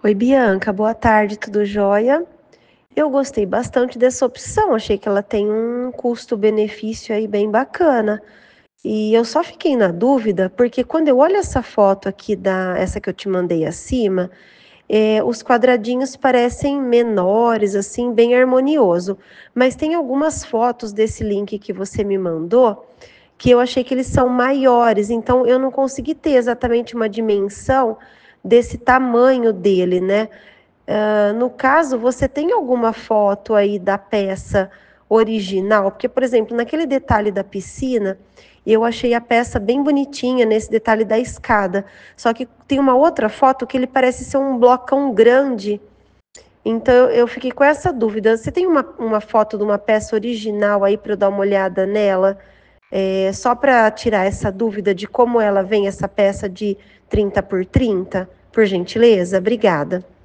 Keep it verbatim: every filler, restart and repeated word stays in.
Oi, Bianca, boa tarde, tudo jóia? Eu gostei bastante dessa opção, achei que ela tem um custo-benefício aí bem bacana. E eu só fiquei na dúvida, porque quando eu olho essa foto aqui, da, essa que eu te mandei acima, é, os quadradinhos parecem menores, assim, bem harmonioso. Mas tem algumas fotos desse link que você me mandou que eu achei que eles são maiores, então eu não consegui ter exatamente uma dimensão desse tamanho dele, né? Uh, no caso, você tem alguma foto aí da peça original? Porque, por exemplo, naquele detalhe da piscina, eu achei a peça bem bonitinha nesse detalhe da escada. Só que tem uma outra foto que ele parece ser um blocão grande. Então eu, eu fiquei com essa dúvida. Você tem uma, uma foto de uma peça original aí para eu dar uma olhada nela? É, só para tirar essa dúvida de como ela vem, essa peça de trinta por trinta, por gentileza? Obrigada.